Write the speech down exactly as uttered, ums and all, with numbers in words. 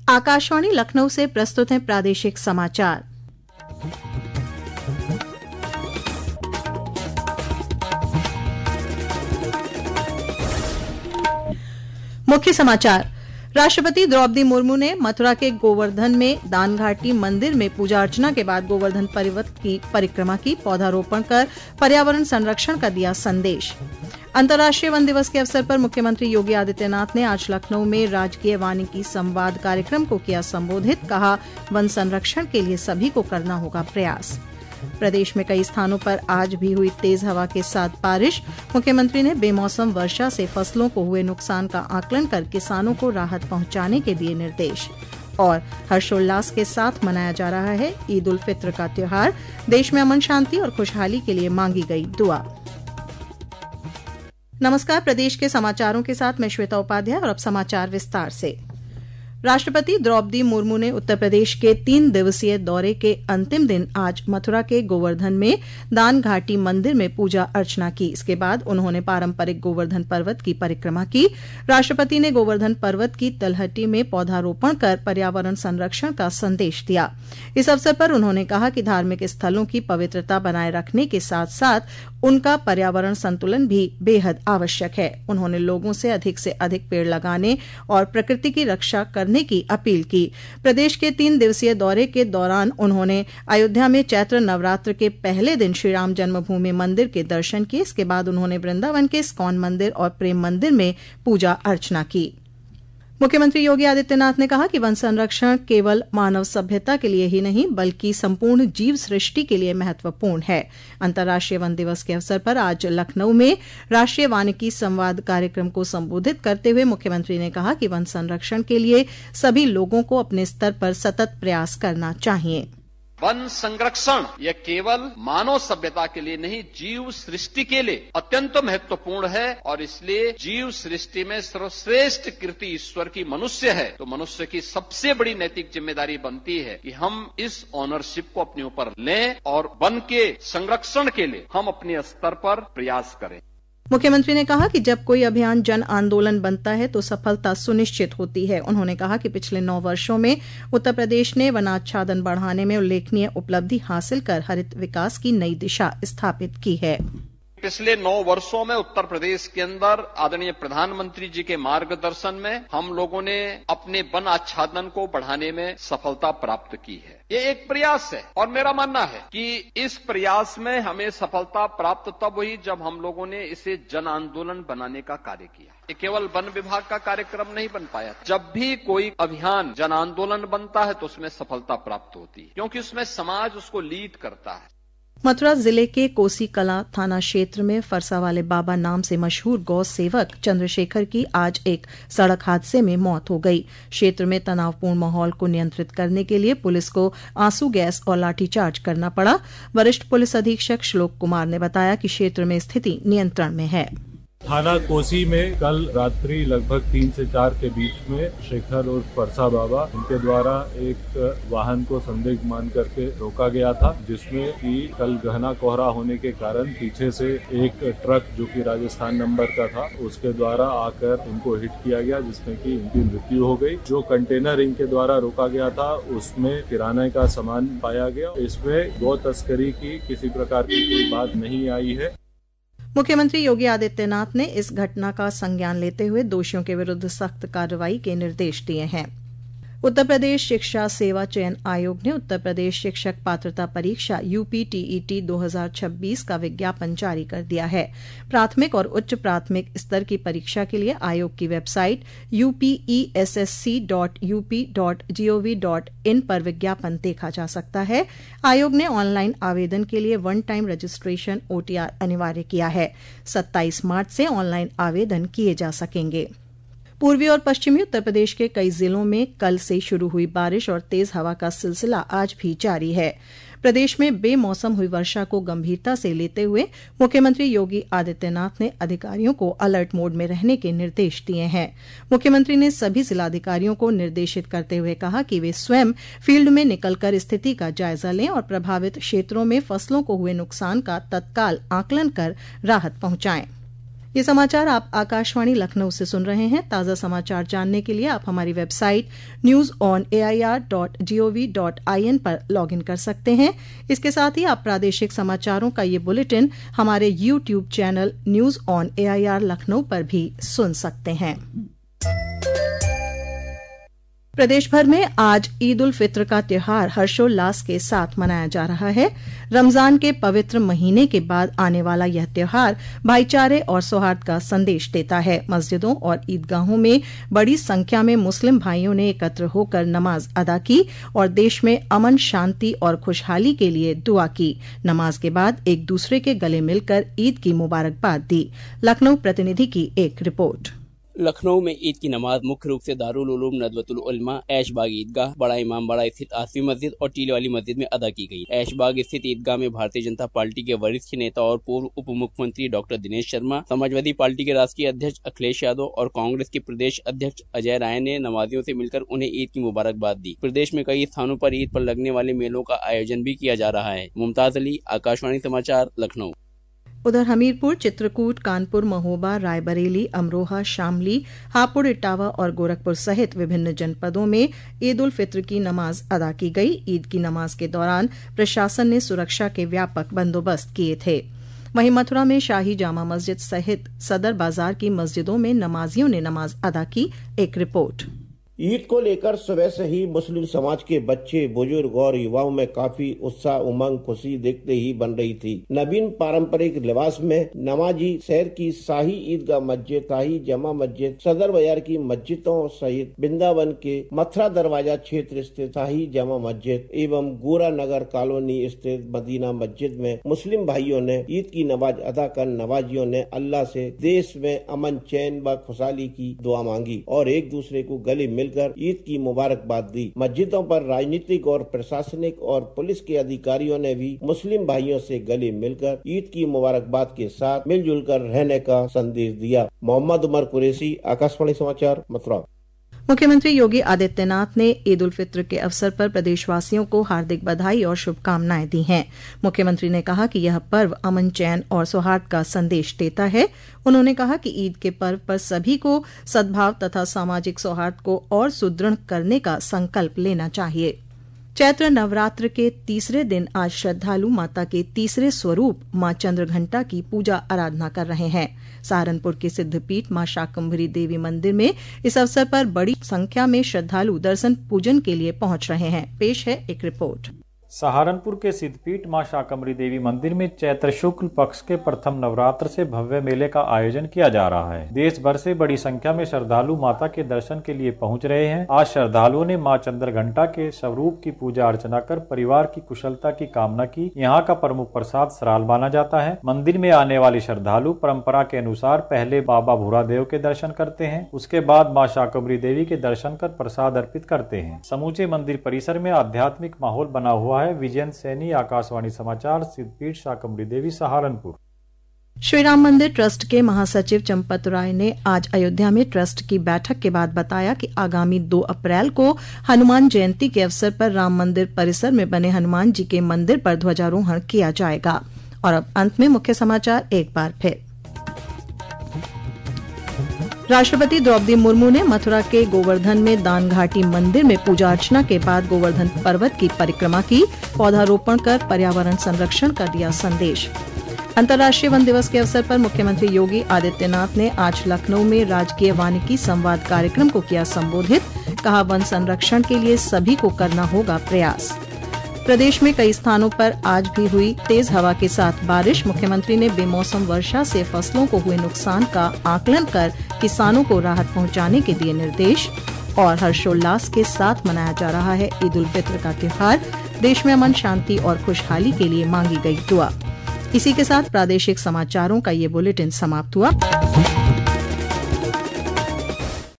आकाशवाणी लखनऊ से प्रस्तुत हैं प्रादेशिक समाचार। मुख्य समाचार। राष्ट्रपति द्रौपदी मुर्मू ने मथुरा के गोवर्धन में दानघाटी मंदिर में पूजा अर्चना के बाद गोवर्धन पर्वत की परिक्रमा की, पौधारोपण कर पर्यावरण संरक्षण का दिया संदेश। अंतर्राष्ट्रीय वन दिवस के अवसर पर मुख्यमंत्री योगी आदित्यनाथ ने आज लखनऊ में राजकीय वानिकी संवाद कार्यक्रम को किया संबोधित। कहा, वन संरक्षण के लिए सभी को करना होगा प्रयास। प्रदेश में कई स्थानों पर आज भी हुई तेज हवा के साथ बारिश। मुख्यमंत्री ने बेमौसम वर्षा से फसलों को हुए नुकसान का आकलन कर किसानों को राहत पहुंचाने के दिए निर्देश। और हर्षोल्लास के साथ मनाया जा रहा है ईद उल फित्र का त्योहार। देश में अमन शांति और खुशहाली के लिए मांगी गई दुआ। नमस्कार, प्रदेश के समाचारों के साथ मैं श्वेता उपाध्याय और अब समाचार विस्तार से। राष्ट्रपति द्रौपदी मुर्मू ने उत्तर प्रदेश के तीन दिवसीय दौरे के अंतिम दिन आज मथुरा के गोवर्धन में दान घाटी मंदिर में पूजा अर्चना की। इसके बाद उन्होंने पारंपरिक गोवर्धन पर्वत की परिक्रमा की। राष्ट्रपति ने गोवर्धन पर्वत की तलहटी में पौधारोपण कर पर्यावरण संरक्षण का संदेश दिया। इस अवसर पर उन्होंने कहा कि धार्मिक स्थलों की पवित्रता बनाए रखने के साथ साथ उनका पर्यावरण संतुलन भी बेहद आवश्यक है। उन्होंने लोगों से अधिक से अधिक पेड़ लगाने और प्रकृति की रक्षा करने की अपील की। प्रदेश के तीन दिवसीय दौरे के दौरान उन्होंने अयोध्या में चैत्र नवरात्र के पहले दिन श्रीराम जन्मभूमि मंदिर के दर्शन किए। इसके बाद उन्होंने वृंदावन के इस्कॉन मंदिर और प्रेम मंदिर में पूजा अर्चना की। मुख्यमंत्री योगी आदित्यनाथ ने कहा कि वन संरक्षण केवल मानव सभ्यता के लिए ही नहीं बल्कि संपूर्ण जीव सृष्टि के लिए महत्वपूर्ण है। अंतर्राष्ट्रीय वन दिवस के अवसर पर आज लखनऊ में राष्ट्रीय वानिकी संवाद कार्यक्रम को संबोधित करते हुए मुख्यमंत्री ने कहा कि वन संरक्षण के लिए सभी लोगों को अपने स्तर पर सतत प्रयास करना चाहिए। वन संरक्षण यह केवल मानव सभ्यता के लिए नहीं, जीव सृष्टि के लिए अत्यंत महत्वपूर्ण है और इसलिए जीव सृष्टि में सर्वश्रेष्ठ कृति ईश्वर की मनुष्य है। तो मनुष्य की सबसे बड़ी नैतिक जिम्मेदारी बनती है कि हम इस ऑनरशिप को अपने ऊपर लें और वन के संरक्षण के लिए हम अपने स्तर पर प्रयास करें। मुख्यमंत्री ने कहा कि जब कोई अभियान जन आंदोलन बनता है तो सफलता सुनिश्चित होती है। उन्होंने कहा कि पिछले नौ वर्षों में उत्तर प्रदेश ने वनाच्छादन बढ़ाने में उल्लेखनीय उपलब्धि हासिल कर हरित विकास की नई दिशा स्थापित की है। पिछले नौ वर्षों में उत्तर प्रदेश के अंदर आदरणीय प्रधानमंत्री जी के मार्गदर्शन में हम लोगों ने अपने वन आच्छादन को बढ़ाने में सफलता प्राप्त की है। ये एक प्रयास है और मेरा मानना है कि इस प्रयास में हमें सफलता प्राप्त तब हुई जब हम लोगों ने इसे जन आंदोलन बनाने का कार्य किया। ये केवल वन विभाग का कार्यक्रम नहीं बन पाया। जब भी कोई अभियान जन आंदोलन बनता है तो उसमें सफलता प्राप्त होती है, क्योंकि उसमें समाज उसको लीड करता है। मथुरा जिले के कोसी कला थाना क्षेत्र में फरसा वाले बाबा नाम से मशहूर गौ सेवक चंद्रशेखर की आज एक सड़क हादसे में मौत हो गई। क्षेत्र में तनावपूर्ण माहौल को नियंत्रित करने के लिए पुलिस को आंसू गैस और लाठीचार्ज करना पड़ा। वरिष्ठ पुलिस अधीक्षक श्लोक कुमार ने बताया कि क्षेत्र में स्थिति नियंत्रण में है। थाना कोसी में कल रात्रि लगभग तीन से चार के बीच में शेखर और फरसा बाबा उनके द्वारा एक वाहन को संदिग्ध मान करके रोका गया था, जिसमें कि कल गहना कोहरा होने के कारण पीछे से एक ट्रक जो कि राजस्थान नंबर का था उसके द्वारा आकर उनको हिट किया गया, जिसमें कि इनकी मृत्यु हो गई। जो कंटेनर इनके द्वारा रोका गया था उसमें किराने का सामान पाया गया। इसमें गौ तस्करी की किसी प्रकार की कोई बात नहीं आई है। मुख्यमंत्री योगी आदित्यनाथ ने इस घटना का संज्ञान लेते हुए दोषियों के विरुद्ध सख्त कार्रवाई के निर्देश दिए हैं। उत्तर प्रदेश शिक्षा सेवा चयन आयोग ने उत्तर प्रदेश शिक्षक पात्रता परीक्षा यूपी टीईटी दो हज़ार छब्बीस का विज्ञापन जारी कर दिया है। प्राथमिक और उच्च प्राथमिक स्तर की परीक्षा के लिए आयोग की website UPESSC dot UP dot GOV dot in पर विज्ञापन देखा जा सकता है। आयोग ने ऑनलाइन आवेदन के लिए वन टाइम रजिस्ट्रेशन ओटीआर अनिवार्य किया है। सत्ताईस मार्च से ऑनलाइन आवेदन किए जा सकेंगे। पूर्वी और पश्चिमी उत्तर प्रदेश के कई जिलों में कल से शुरू हुई बारिश और तेज हवा का सिलसिला आज भी जारी है। प्रदेश में बेमौसम हुई वर्षा को गंभीरता से लेते हुए मुख्यमंत्री योगी आदित्यनाथ ने अधिकारियों को अलर्ट मोड में रहने के निर्देश दिए हैं। मुख्यमंत्री ने सभी जिलाधिकारियों को निर्देशित करते हुए कहा कि वे स्वयं फील्ड में निकलकर स्थिति का जायजा लें और प्रभावित क्षेत्रों में फसलों को हुए नुकसान का तत्काल आकलन कर राहत पहुंचाएं। ये समाचार आप आकाशवाणी लखनऊ से सुन रहे हैं। ताज़ा समाचार जानने के लिए आप हमारी website news on A I R dot G O V dot I N पर लॉग इन कर सकते हैं। इसके साथ ही आप प्रादेशिक समाचारों का ये बुलेटिन हमारे YouTube channel news on A I R Lucknow पर भी सुन सकते हैं। प्रदेश भर में आज ईद उल फित्र का त्योहार हर्षोल्लास के साथ मनाया जा रहा है। रमजान के पवित्र महीने के बाद आने वाला यह त्योहार भाईचारे और सौहार्द का संदेश देता है। मस्जिदों और ईदगाहों में बड़ी संख्या में मुस्लिम भाइयों ने एकत्र होकर नमाज अदा की और देश में अमन, शांति और खुशहाली के लिए दुआ की। नमाज के बाद एक दूसरे के गले मिलकर ईद की मुबारकबाद दी। लखनऊ प्रतिनिधि की एक रिपोर्ट। लखनऊ में ईद की नमाज मुख्य रूप से दारुल उलूम नदवतुल उलमा, ऐशबाग ईदगाह, बड़ा इमाम बाड़ा स्थित आसिफ मस्जिद और टीले वाली मस्जिद में अदा की गई। ऐशबाग स्थित ईदगाह में भारतीय जनता पार्टी के वरिष्ठ नेता और पूर्व उप मुख्यमंत्री डॉक्टर दिनेश शर्मा, समाजवादी पार्टी के राष्ट्रीय अध्यक्ष अखिलेश यादव और कांग्रेस के प्रदेश अध्यक्ष अजय राय ने नमाजियों से मिलकर उन्हें ईद की मुबारकबाद दी। प्रदेश में कई स्थानों पर ईद पर लगने वाले मेलों का आयोजन भी किया जा रहा है। मुमताज अली, आकाशवाणी समाचार, लखनऊ। उधर हमीरपुर, चित्रकूट, कानपुर, महोबा, रायबरेली, अमरोहा, शामली, हापुड़, इटावा और गोरखपुर सहित विभिन्न जनपदों में ईद उल फित्र की नमाज अदा की गई। ईद की नमाज के दौरान प्रशासन ने सुरक्षा के व्यापक बंदोबस्त किए थे। वहीं मथुरा में शाही जामा मस्जिद सहित सदर बाजार की मस्जिदों में नमाजियों ने नमाज अदा की। एक रिपोर्ट। ईद को लेकर सुबह से ही मुस्लिम समाज के बच्चे, बुजुर्ग और युवाओं में काफी उत्साह, उमंग, खुशी देखते ही बन रही थी। नवीन पारंपरिक लिबास में नमाजी शहर की शाही ईदगाह मस्जिद, शाही जमा मस्जिद, सदर बाजार की मस्जिदों सहित वृंदावन के मथुरा दरवाजा क्षेत्र स्थित शाही जमा मस्जिद एवं गोरा नगर कॉलोनी स्थित मदीना मस्जिद में मुस्लिम भाइयों ने ईद की नमाज अदा कर नमाजियों ने अल्लाह से देश में अमन, चैन व खुशहाली की दुआ मांगी और एक दूसरे को गले मिल कर ईद की मुबारकबाद दी। मस्जिदों पर राजनीतिक और प्रशासनिक और पुलिस के अधिकारियों ने भी मुस्लिम भाइयों से गले मिलकर ईद की मुबारकबाद के साथ मिलजुल कर रहने का संदेश दिया। मोहम्मद उमर कुरैशी, आकाशवाणी समाचार, मथुरा। मुख्यमंत्री योगी आदित्यनाथ ने ईद उल फित्र के अवसर पर प्रदेशवासियों को हार्दिक बधाई और शुभकामनाएं दी हैं। मुख्यमंत्री ने कहा कि यह पर्व अमन, चैन और सौहार्द का संदेश देता है। उन्होंने कहा कि ईद के पर्व पर सभी को सद्भाव तथा सामाजिक सौहार्द को और सुदृढ़ करने का संकल्प लेना चाहिए। चैत्र नवरात्र के तीसरे दिन आज श्रद्धालु माता के तीसरे स्वरूप मां चंद्रघंटा की पूजा आराधना कर रहे हैं। सहारनपुर के सिद्धपीठ मां शाकंभरी देवी मंदिर में इस अवसर पर बड़ी संख्या में श्रद्धालु दर्शन पूजन के लिए पहुंच रहे हैं। पेश है एक रिपोर्ट। सहारनपुर के सिद्धपीठ मां शाकंभरी देवी मंदिर में चैत्र शुक्ल पक्ष के प्रथम नवरात्र से भव्य मेले का आयोजन किया जा रहा है। देश भर से बड़ी संख्या में श्रद्धालु माता के दर्शन के लिए पहुंच रहे हैं। आज श्रद्धालुओं ने मां चंद्रघंटा के स्वरूप की पूजा अर्चना कर परिवार की कुशलता की कामना की। यहाँ का प्रमुख प्रसाद सराल माना जाता है। मंदिर में आने वाले श्रद्धालु परंपरा के अनुसार पहले बाबा भूरादेव के दर्शन करते हैं, उसके बाद मां शाकंभरी देवी के दर्शन कर प्रसाद अर्पित करते हैं। समूचे मंदिर परिसर में आध्यात्मिक माहौल बना हुआ है। विजयन सैनी, आकाशवाणी समाचार, सिद्धपीठ शाकंभरी देवी, सहारनपुर। श्री राम मंदिर ट्रस्ट के महासचिव चंपत राय ने आज अयोध्या में ट्रस्ट की बैठक के बाद बताया कि आगामी दो अप्रैल को हनुमान जयंती के अवसर पर राम मंदिर परिसर में बने हनुमान जी के मंदिर पर ध्वजारोहण किया जाएगा। और अब अंत में मुख्य समाचार एक बार फिर। राष्ट्रपति द्रौपदी मुर्मू ने मथुरा के गोवर्धन में दान घाटी मंदिर में पूजा अर्चना के बाद गोवर्धन पर्वत की परिक्रमा की, पौधारोपण कर पर्यावरण संरक्षण का दिया संदेश। अंतर्राष्ट्रीय वन दिवस के अवसर पर मुख्यमंत्री योगी आदित्यनाथ ने आज लखनऊ में राजकीय वानिकी संवाद कार्यक्रम को किया संबोधित। कहा, वन संरक्षण के लिए सभी को करना होगा प्रयास। प्रदेश में कई स्थानों पर आज भी हुई तेज हवा के साथ बारिश। मुख्यमंत्री ने बेमौसम वर्षा से फसलों को हुए नुकसान का आकलन कर किसानों को राहत पहुंचाने के दिए निर्देश। और हर्षोल्लास के साथ मनाया जा रहा है ईद उल फित्र का त्योहार। देश में अमन, शांति और खुशहाली के लिए मांगी गई दुआ। इसी के साथ प्रादेशिक समाचारों का ये बुलेटिन समाप्त हुआ।